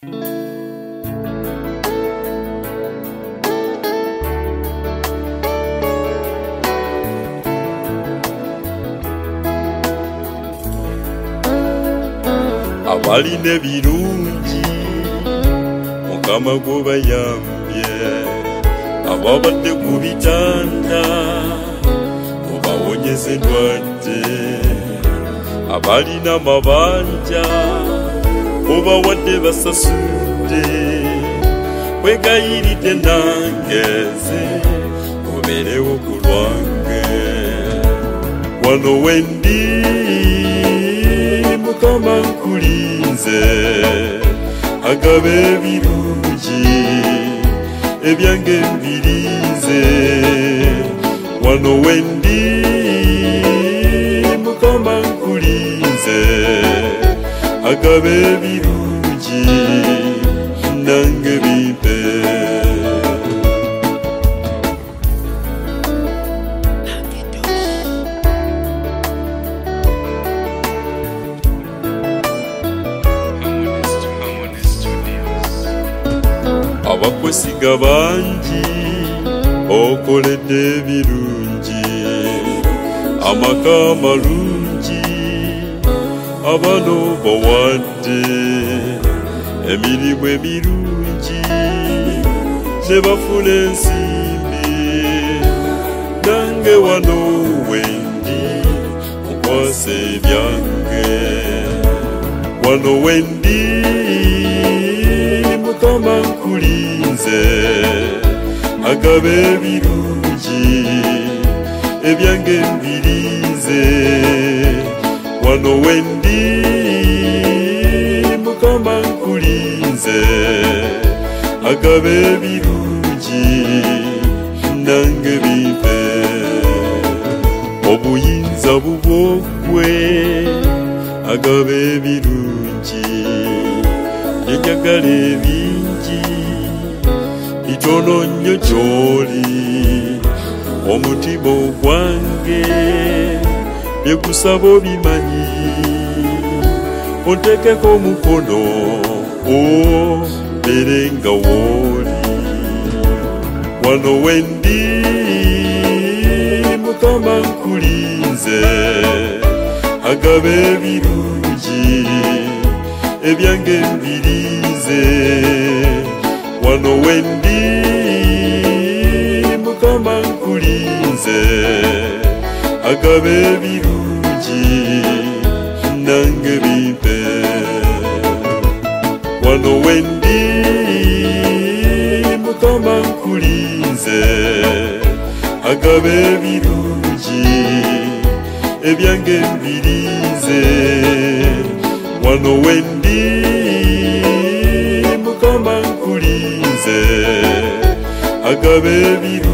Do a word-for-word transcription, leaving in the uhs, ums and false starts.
Abaline birungi Mukama gobayambye ababadde ku bitanda mubawonyeze endwadde abalina amabanja mubawadde basasudde kwegayiridde nangeze mubeerewo ku lwange wano wendi Mukama nkulinze agaba ebirungi ebyange mbirize wano wendi Mukama nkulinze agaba ebirungi nange bimpe abakwesiga bangi okoledde ebirungi amaka malungi abano bawadde emirimu emirungi ne bafuna ensimbi nange wano wendi mukwase ebyange wano wendi Mukama nkulinze agaba ebirungi ebyange mbirize wano wendi Mukama nkulinze agaba ebirungi nange bimpe obuyinza bubwogwe agaba ebirungi enjagala ebingi bitono nnyo gy'oli omutima ogwange byegusaba obimanyi onteekeko omukono obeere nga wooli wano wendi Mukama nkulinze agaba ebirungi ebyange mbirize wano wendi Mukama nkulinze agaba ebirungi nange bimpe wano wendi Mukama nkulinze agaba ebirungi ebyange mbirize wano wendi Mukama nkulinze agaba ebirungi